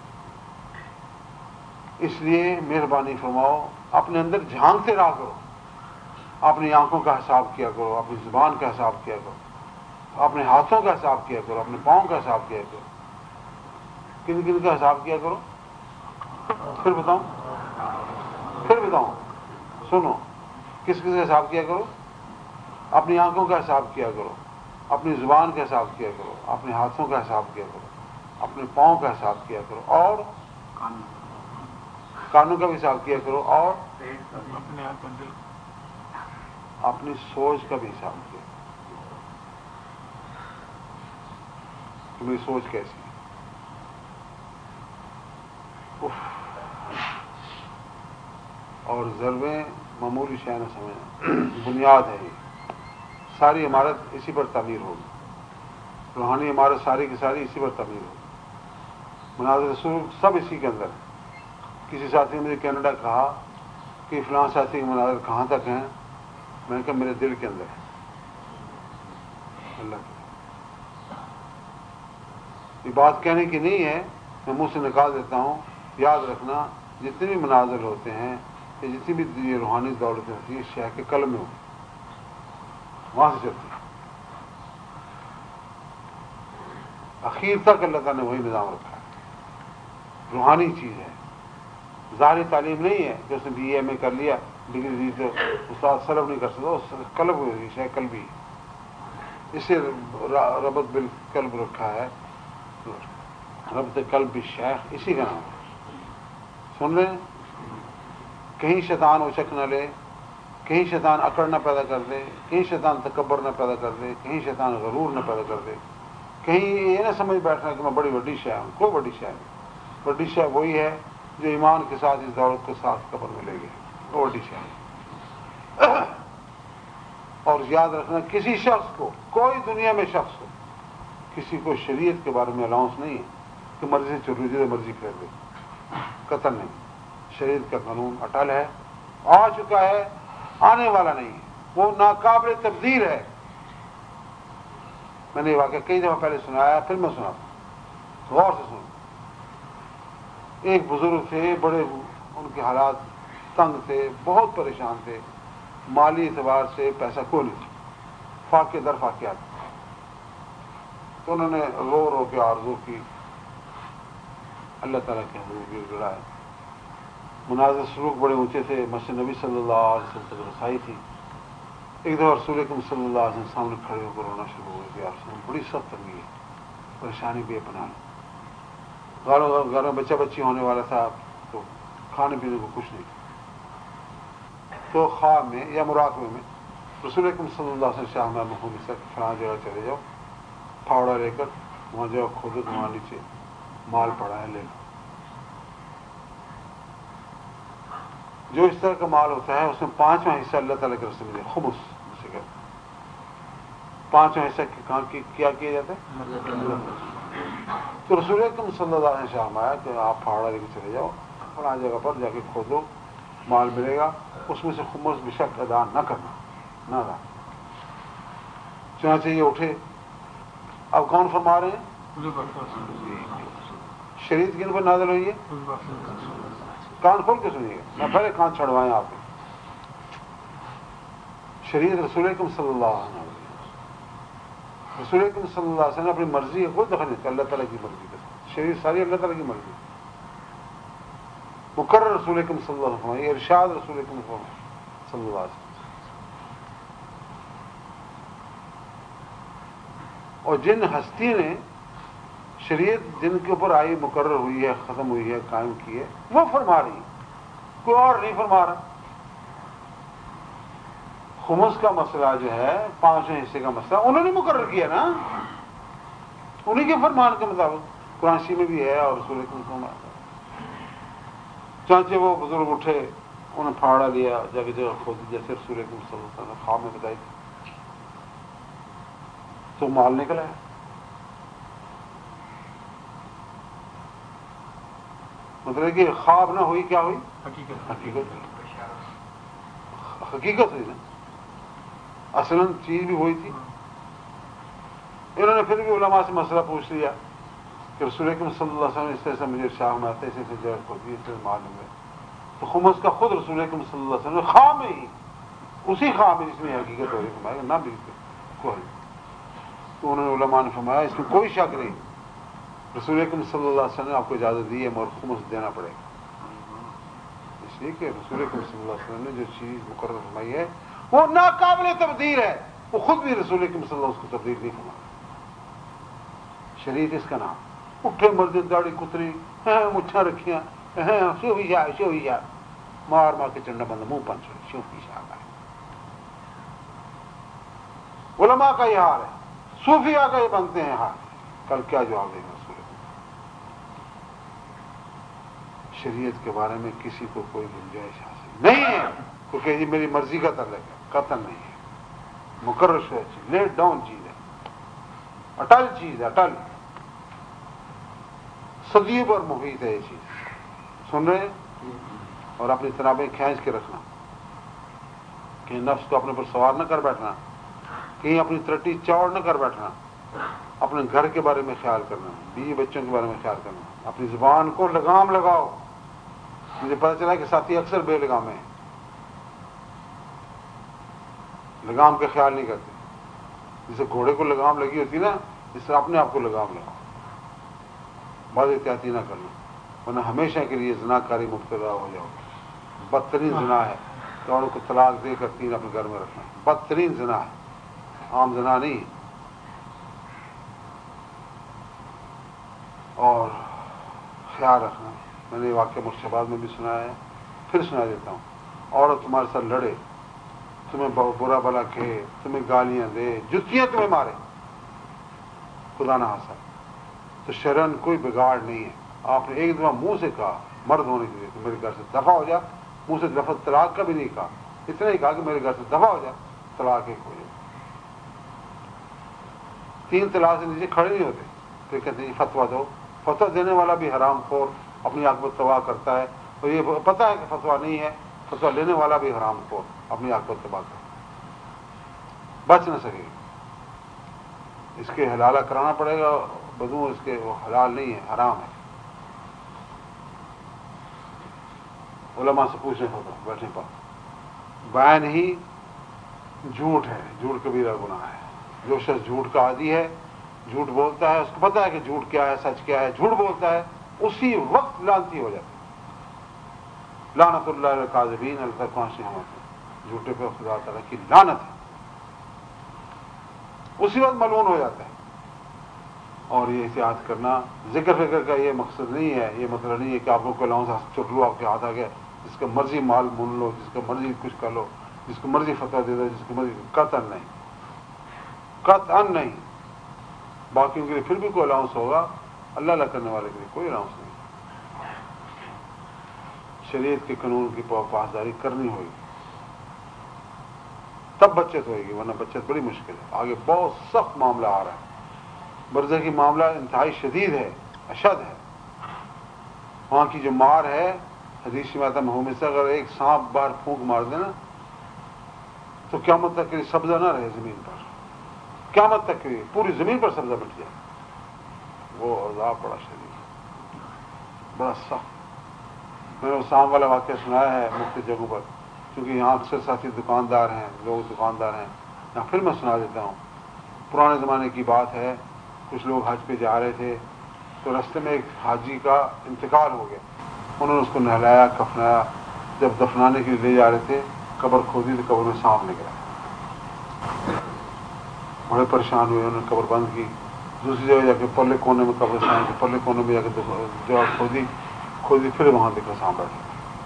اس لیے مہربانی فرماؤ اپنے اندر جھانکتے رہا کرو، اپنی آنکھوں کا حساب کیا کرو، اپنی زبان کا حساب کیا کرو، اپنے ہاتھوں کا حساب کیا کرو، اپنے پاؤں کا حساب کیا کرو۔ کن کن کا حساب کیا کرو؟ پھر بتاؤں پھر بتاؤں سنو، کس کس کا حساب کیا کرو؟ اپنی آنکھوں کا حساب کیا کرو، اپنی زبان کا حساب کیا کرو، اپنے ہاتھوں کا حساب کیا کرو، اپنے پاؤں کا حساب کیا کرو، اور کانوں کا بھی حساب کیا کرو، اور اپنی سوچ کا بھی حساب کیا کرو، تمہاری سوچ کیسی ہے؟ اور ضربیں معمولی شے نہ سمجھنا، بنیاد ہے یہ، ساری عمارت اسی پر تعمیر ہوگی، روحانی عمارت ساری کی ساری اسی پر تعمیر ہوگی، مناظر رسول سب اسی کے اندر ہے۔ کسی ساتھی نے مجھے کینیڈا کہا کہ فلاں ساتھی کے مناظر کہاں تک ہیں؟ میں نے کہا میرے دل کے اندر ہے، اللہ کے۔ یہ بات کہنے کی نہیں ہے، میں منہ سے نکال دیتا ہوں، یاد رکھنا جتنے بھی مناظر ہوتے ہیں کہ جتنی بھی روحانی دولت ہوتی ہے شیخ کے قلب میں ہوتی، وہاں سے چلتی ہے، اخیر تک اللہ تعالیٰ نے وہی نظام رکھا ہے، روحانی چیز ہے، ظاہری تعلیم نہیں ہے کہ اس نے بی اے میں کر لیا، ڈگری دی تو استاد سلب نہیں کر سکتا، اس قلب ہوئی شیخ قلبی، اسے ربط بالقلب رکھا ہے، ربط قلب بالشیخ، اسی کا نام ہے۔ سن لیں، کہیں شیطان اچک نہ لے، کہیں شیطان اکڑ نہ پیدا کر دے، کہیں شیطان تکبر نہ پیدا کر دے، کہیں شیطان غرور نہ پیدا کر دے، کہیں یہ نہ سمجھ بیٹھنا کہ میں بڑی بڑی شے ہوں، کوئی بڑی شے نہیں، بڑی شے وہی ہے جو ایمان کے ساتھ اس دولت کو ساتھ قبر میں لے گئے، وہ بڑی شے ہے۔ اور یاد رکھنا کسی شخص کو، کوئی دنیا میں شخص ہو، کسی کو شریعت کے بارے میں الاؤنس نہیں ہے کہ مرضی سے چل رہی مرضی کر دے، قطع نہیں، شریعت کا قانون اٹل ہے، آ چکا ہے، آنے والا نہیں ہے، وہ ناقابل تبدیل ہے۔ میں نے یہ واقعہ کئی دفعہ پہلے سنایا، پھر میں سناتا ہوں، غور سے سنوں۔ ایک بزرگ تھے، بڑے ان کے حالات تنگ تھے، بہت پریشان تھے، مالی اعتبار سے پیسہ کوئی نہیں تھا، فاقے در فاقیات، تو انہوں نے رو رو کے آرزو کی، اللہ تعالیٰ کے حضور گر گڑائے، مناظر سلوک بڑے اونچے تھے، مسجد نبی صلی اللہ علیہ وسلم تک رسائی تھی۔ ایک دفعہ رسول اکرم صلی اللہ علیہ وسلم سامنے کھڑے ہو کر رونا شروع ہو گیا، بڑی سخت تنگی ہے، پریشانی بے پناہ، گھر میں بچہ بچی ہونے والا تھا، تو کھانے پینے کو کچھ نہیں تھا، تو خواب میں یا مراقبے میں رسول اکرم صلی اللہ علیہ وسلم شاہ محمود سے فلاں جگہ چلے جاؤ، پھاوڑا لے کر وہاں جاؤ، کھودو، وہاں نیچے مال پڑا ہے، لے لو۔ جو اس طرح کا مال ہوتا ہے اس میں پانچواں حصہ اللہ تعالیٰ کے راستے میں، خمس سے کہتے ہیں، پانچواں حصہ کہاں کیا کیا جاتا ہے؟ تو رسول اکرم صلی اللہ علیہ وسلم شام آیا کہ آپ پھاوڑا لے کے چلے جاؤ، فلاں جگہ پر جا کے کھودو، مال ملے گا، اس میں سے خمس بشک ادا نہ کرنا، نہ ادا۔ چنانچہ یہ اٹھے، اب کون فرما رہے ہیں؟ شریعت کن پر نازل ہوئی ہے؟ کان کھول کے سنیے گا، میں پہلے کان چھڑوائیں آپ نے، شریعت رسول اکرم صلی اللہ علیہ وسلم، رسول اکرم صلی اللہ علیہ وسلم اپنی مرضی ہے، کوئی دخل نہیں تھا، اللہ تعالیٰ کی مرضی کا، شریعت ساری اللہ تعالیٰ کی مرضی، مقرر رسول اکرم صلی اللہ علیہ وسلم، ارشاد رسول اکرم صلی اللہ علیہ وسلم۔ اور جن ہستی نے شریعت جن کے اوپر آئی، مقرر ہوئی ہے، ختم ہوئی ہے، قائم کی ہے، وہ فرما رہی ہے، کوئی اور نہیں فرما رہا۔ خمس کا مسئلہ جو ہے، پانچویں حصے کا مسئلہ انہوں نے مقرر کیا نا، انہیں کے فرمان کے مطابق، قرآن شریف میں بھی ہے اور رسول اکرم صلی اللہ علیہ وسلم۔ چانچہ وہ بزرگ اٹھے، انہوں نے پھاوڑا لیا، جگہ جگہ کھودی، جیسے رسول اکرم صلی اللہ علیہ وسلم خواب میں بتائی تھی۔ تو مال نکلا ہے. مطلب کہ خواب نہ ہوئی، کیا ہوئی؟ حقیقت. حقیقت حقیقت ہوئی نا، اصلاً چیز بھی وہی تھی. انہوں نے پھر بھی علماء سے مسئلہ پوچھ لیا کہ رسول اکرم صلی اللہ علیہ وسلم اس طرح سے مجھے شاہ میں آتے، ایسے جو ہوتی ہے، اس سے معلوم ہے. تو خمس کا خود رسول اکرم صلی اللہ علیہ وسلم نے خواہ میں ہی، اسی خواہ میں جس میں حقیقت ہو رہی فرمایا نہ بھی کوئی. تو انہوں نے علماء نے فرمایا اس میں کوئی شک نہیں، رسول اکرم صلی اللہ علیہ وسلم نے آپ کو اجازت دی ہے مگر خمس دینا پڑے گا. اس لیے کہ رسول اکرم صلی اللہ علیہ وسلم نے جو چیز مقرر فرمائی ہے وہ ناقابل تبدیل ہے. وہ خود بھی رسول اکرم صلی اللہ علیہ وسلم اس کو تبدیل نہیں فرمایا. شریعت اس کا نام. اٹھے مرد داڑھی کتری، مچھاں رکھیاں، شوفی شاہ شوفی شاہ، مار مار کے چنڈا بند منہ پنچ شوفی شاہ کا. علماء کا یہ حال ہے، صوفیاء کا یہ بنتے ہیں حال. کل کیا جواب دیں گے رسول؟ شریعت کے بارے میں کسی کو کوئی گنجائش حاصل نہیں ہے. کیونکہ یہ میری مرضی کا تعلق ہے، قطع نہیں ہے. مقرر شدہ چیز، لیٹ ڈاؤن چیز ہے، اٹل چیز ہے، اٹل صدیوں پر محیط ہے. یہ چیز سن رہے ہیں؟ اور اپنی تنابیں کھینچ کے رکھنا، کہیں نفس کو اپنے پر سوار نہ کر بیٹھنا، کہیں اپنی ترٹی چوڑ نہ کر بیٹھنا. اپنے گھر کے بارے میں خیال کرنا، بیوی بچوں کے بارے میں خیال کرنا. اپنی زبان کو لگام لگاؤ. مجھے پتا چلا کہ ساتھی اکثر بے لگام ہیں، لگام کا خیال نہیں کرتے. جسے گھوڑے کو لگام لگی ہوتی نا، اس طرح اپنے آپ کو لگام لگاؤ. بعض احتیاطی نہ کرنا، ورنہ ہمیشہ کے لیے زنا کاری مبتلا ہو جاؤ. بدترین زنا ہے عورتوں کو طلاق دے کر تین اپنے گھر میں رکھنا. بدترین زنا ہے، عام زنا نہیں. اور خیال رکھنا، میں نے واقعہ مرشدآباد میں بھی سنا ہے، پھر سنا دیتا ہوں. عورت تمہارے ساتھ لڑے، تمہیں برا بلا کہے، تمہیں گالیاں دے، جتیاں تمہیں مارے، خدا نہ ہنسا، تو شرعن کوئی بگاڑ نہیں ہے. آپ نے ایک دفعہ منہ سے کہا مرد ہونے کے لیے کہ میرے گھر سے دفع ہو جا. منہ سے لفظ طلاق کا بھی نہیں کہا، اتنا ہی کہا کہ میرے گھر سے دفع ہو جا، طلاق ایک ہو جائے. تین طلاق سے نیچے کھڑے نہیں ہوتے. پھر کہتے ہیں فتویٰ دو. فتویٰ دینے والا بھی حرام خور، اپنی آنکھ کو تباہ کرتا ہے. اور یہ پتہ ہے کہ فتویٰ نہیں ہے، فتویٰ لینے والا بھی حرام خور، اپنی آنکھ کو تباہ کرتا ہے، بچ نہ سکے. اس کے حلالہ کرانا پڑے گا. بدو اس کے وہ حلال نہیں ہے، حرام ہے. علماء سے پوچھنے ہوتا بیٹھنے پر. بیان ہی جھوٹ ہے، جھوٹ کبیرہ گناہ ہے. جو شخص جھوٹ کا عادی ہے، جھوٹ بولتا ہے، اس کو پتا ہے کہ جھوٹ کیا ہے، سچ کیا ہے، جھوٹ بولتا ہے، اسی وقت لعنتی ہو جاتا ہے. لعنت اللہ علی الکاذبین الفاظ ہوتے، جھوٹے پہ خدا تعالیٰ کی لعنت ہے، اسی وقت ملعون ہو جاتا ہے. اور یہ احتیاط کرنا، ذکر فکر کا یہ مقصد نہیں ہے، یہ مطلب نہیں ہے کہ آپ کو کوئی لاؤنس چٹ لو، آپ کے ہاتھ آ گیا، جس کا مرضی مال مون لو، جس کا مرضی کچھ کر لو، جس کو مرضی فتویٰ دے دو، جس کو مرضی. قطعاً نہیں، قطعاً نہیں. باقیوں کے لیے پھر بھی کوئی الاؤنس ہوگا، اللہ اللہ کرنے والے کے لیے کوئی الاؤنس نہیں. شریعت کے قانون کی پاسداری کرنی ہوگی، تب بچت ہوئے گی، ورنہ بچت بڑی مشکل ہے. آگے بہت سخت معاملہ آ رہا ہے. برزہ کی معاملہ انتہائی شدید ہے، اشد ہے. وہاں کی جو مار ہے، حدیث میں آتا محمد سے اگر ایک سانپ بار پھونک مار دینا تو قیامت تک کے سبزہ نہ رہے زمین پر، قیامت تک کے پوری زمین پر سبزہ مٹ جائے. وہ عذاب بڑا شدید، بڑا سخت. میں نے وہ سانپ والا واقعہ سنایا ہے مختلف جگہوں پر، کیونکہ یہاں اکثر ساتھی دکاندار ہیں، لوگ دکاندار ہیں. یہاں پھر میں سنا دیتا ہوں. پرانے زمانے کی بات ہے، کچھ لوگ حج پہ جا رہے تھے تو رستے میں ایک حاجی کا انتقال ہو گیا. انہوں نے اس کو نہلایا کفنایا. جب دفنانے کے لیے لے جا رہے تھے، قبر کھودی تو قبر میں سانپ نکلا. بڑے پریشان ہوئے، انہوں نے قبر بند کی. دوسری جگہ جا کے پرلے کونے میں قبرستان کے پرلے کونے میں جا کے جگہ کھودی کھودی پھر وہاں دیکھا سانپ بیٹھا.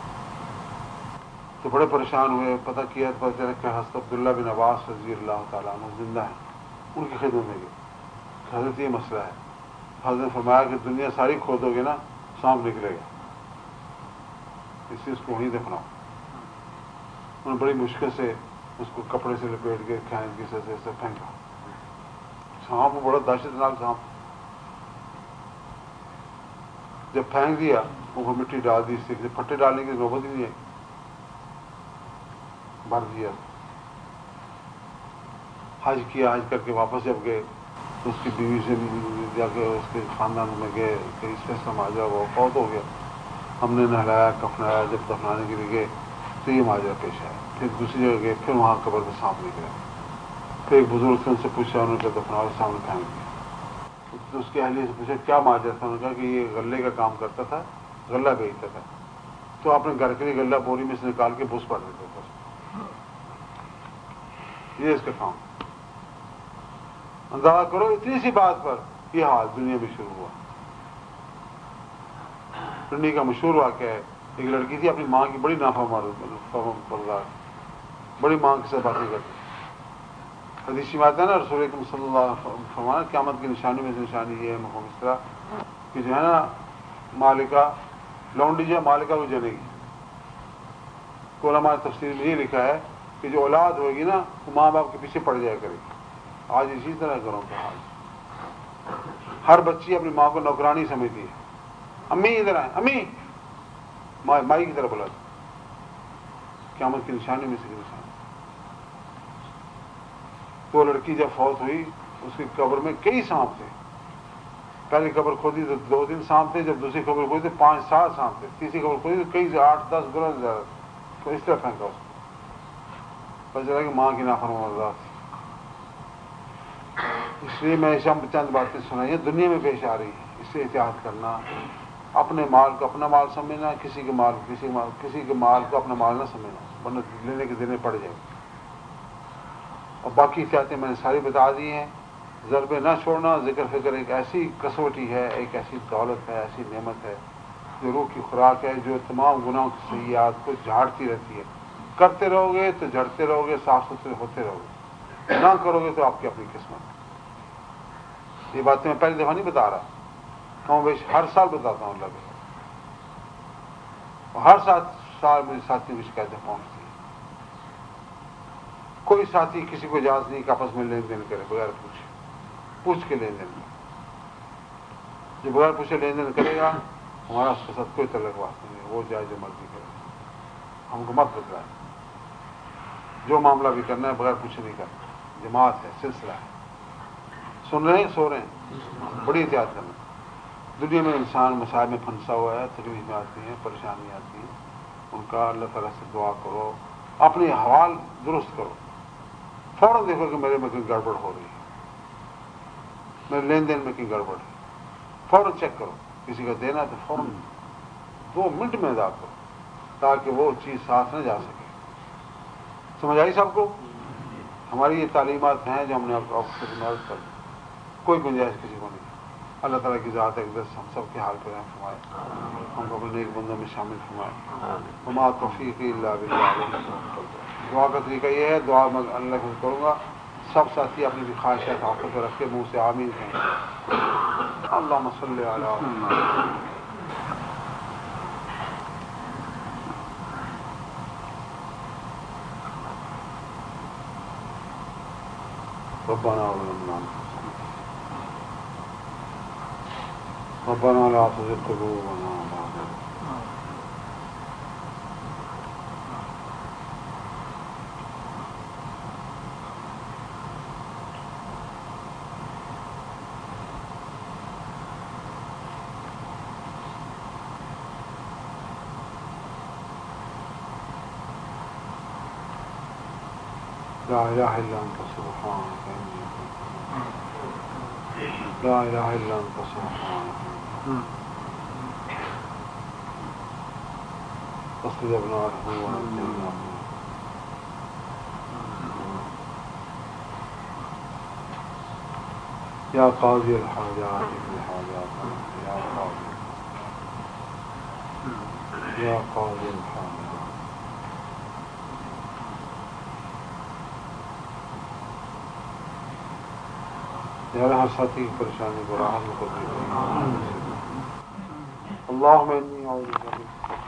تو بڑے پریشان ہوئے، پتہ کیا تو پتہ چلا کہ حضرت عبداللہ بن عباس رضی اللہ تعالیٰ عنہ زندہ ہیں. ان کی خدمت میں گئے. حضرت یہ مسئلہ ہے. حضرت نے فرمایا کہ دنیا ساری کھودو گے نا، سانپ نکلے گا، اس لیے اس کو وہیں دفناؤ. انہوں نے بڑی مشکل سے اس کو کپڑے سے لپیٹ کے کھینچ کے سے پھینکا. سانپ بڑا دہشتناک سانپ، جب پھینک دیا وہ مٹی ڈال دی، اس سے پھٹے ڈالنے کی نوبت ہی نہیں ہے، بھر دیا۔ حج کیا، حج کر کے واپس جب گئے تو اس کی بیوی سے جا کے اس کے خاندان میں گئے کہ اس سے سماجا وہ فوت ہو گیا، ہم نے نہلایا کفنایا، جب دفنانے کے لیے گئے تو یہ ماجرا پیش آیا۔ پھر دوسری جگہ گئے، پھر وہاں قبر میں سانپ نکلا، پھر ایک بزرگ سے ان سے پوچھا، انہوں نے کہا دفناؤ، سامنے پھینک دیا۔ تو اس کے اہلیہ سے پوچھا کیا ماجرا تھا، انہوں نے کہا کہ یہ غلے کا کام کرتا تھا، غلہ بیچتا تھا، تو اپنے گھر کے لیے غلہ بوری میں سے نکال کے بس پڑ دیتا تھا، یہ اس کا کام۔ اندازہ کرو اتنی سی بات پر یہ حال دنیا میں شروع ہوا۔ پنڈی کا مشہور واقعہ ہے، ایک لڑکی تھی اپنی ماں کی بڑی نافرمان، بڑی ماں کے ساتھ باتیں کرتی، حدیث میں آتا ہے نا، رسول اکرم صلی اللہ علیہ وسلم فرمایا قیامت کی نشانی میں سے نشانی یہ ہے مقام اس طرح کہ جو ہے نا مالکہ لونڈی جو ہے مالکہ کو جنے گی۔ علماء نے تفسیر میں یہ لکھا ہے کہ جو اولاد ہوگی نا وہ ماں باپ کے پیچھے پڑ جایا کرے گی۔ آج اسی طرح گھروں کا حال، ہر بچی اپنی ماں کو نوکرانی سمجھتی ہے، امی ادھر آئیں، امی مائی کی طرح بلا، قیامت کی نشانی میں سے نشانی۔ تو لڑکی جب فوت ہوئی اس کی قبر میں کئی سانپ تھے، پہلی قبر کھودی تو دو تین سانپ تھے، جب دوسری قبر کھودی تو پانچ سات سانپ تھے، تیسری قبر کھودی تو کئی سے آٹھ دس گنا زیادہ، تو اس طرح پھینکا اس کو، پتہ چلا کہ ماں کی نافرمانی تھی۔ اس لیے میں ایسا چند باتیں سنائی ہیں دنیا میں پیش آ رہی ہیں، اس سے احتیاط کرنا، اپنے مال کو اپنا مال سمجھنا، کسی کے مال کسی مال کسی کے مال کو اپنا مال نہ سمجھنا، ورنہ لینے کے دینے پڑ جائے۔ اور باقی احتیاطیں میں نے ساری بتا دی ہیں، ضربے نہ چھوڑنا، ذکر فکر ایک ایسی کسوٹی ہے، ایک ایسی دولت ہے، ایسی نعمت ہے جو روح کی خوراک ہے، جو تمام گناہوں کی سیئات کو جھاڑتی رہتی ہے۔ کرتے رہو گے تو جھڑتے رہو گے، صاف ستھرے ہوتے رہو گے، نہ کرو گے تو آپ کی اپنی قسمت۔ یہ باتیں میں پہلی دفعہ نہیں بتا رہا، کم بیش ہر سال بتاتا ہوں اللہ کے، اور ہر ساتھ سال میرے ساتھیوں کی شکایتیں پہنچتی ہیں۔ کوئی ساتھی کسی کو اجازت نہیں کہ آپس میں لین دین کرے بغیر پوچھے، پوچھ کے لین دین کرے۔ جو بغیر پوچھے لین دین کرے گا ہمارا اس کے ساتھ کوئی تعلق واسطہ نہیں ہے، وہ جائے جو مرضی کرے، ہم کو مت بتلائے۔ جو معاملہ بھی کرنا ہے بغیر پوچھے نہیں کرنا، جماعت ہے، سلسلہ ہے۔ سن رہے ہیں، سو رہے ہیں، بڑی احتیاط کرنا۔ دنیا میں انسان مسائل میں پھنسا ہوا ہے، تکلیفیں آتی ہیں، پریشانی آتی ہیں، ان کا اللہ تعالیٰ سے دعا کرو، اپنے حوال درست کرو، فوراً دیکھو کہ میرے میں کہیں گڑبڑ ہو رہی ہے، میرے لین دین میں کہیں گڑبڑ ہے، فوراً چیک کرو، کسی کا دینا تو فوراً دو منٹ میں ادا کرو تاکہ وہ چیز ساتھ نہ جا سکے۔ سمجھ آئی سب کو؟ ہماری یہ تعلیمات ہیں جو ہم نے آپ سے بنیاد کر دی، کوئی گنجائش کسی کو نہیں۔ اللہ تعالیٰ کی ذات اقدس ہم سب کے حال پر رحم فرمائے، ہم کو اپنے نیک بندوں میں شامل فرمائے۔ وما توفیقی الا باللہ۔ دعا کا طریقہ یہ ہے، دعا میں اللہ کو کروں گا، سب ساتھی اپنی بھی خواہشات آنکھوں پہ رکھ کے منہ سے آمین کہیں۔ اللہم صلی علی ربنا ظلمنا ربنا لا تزغ قلوبنا بعد إذ لا إله إلا أنت سبحانك إني كنت لا إله إلا أنت سبحانك فاستجبنا له ونجيناه يا قاضي الحاجات بالحاجات يا قاضي يا قاضي الحاجات یا ہر ساتھی کی پریشانی کو راحت کر دے۔ اللہم انی اعوذ بک